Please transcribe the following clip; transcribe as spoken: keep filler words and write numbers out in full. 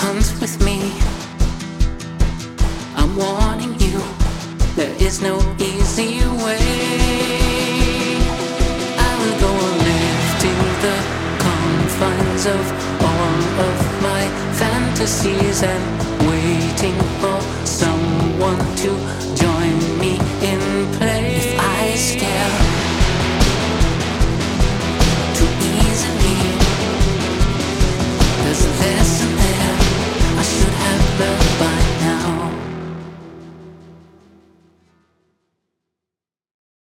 hunt with me. I'm warning you, there is no easy way. I will go and live till the confines of all of my fantasies and waiting for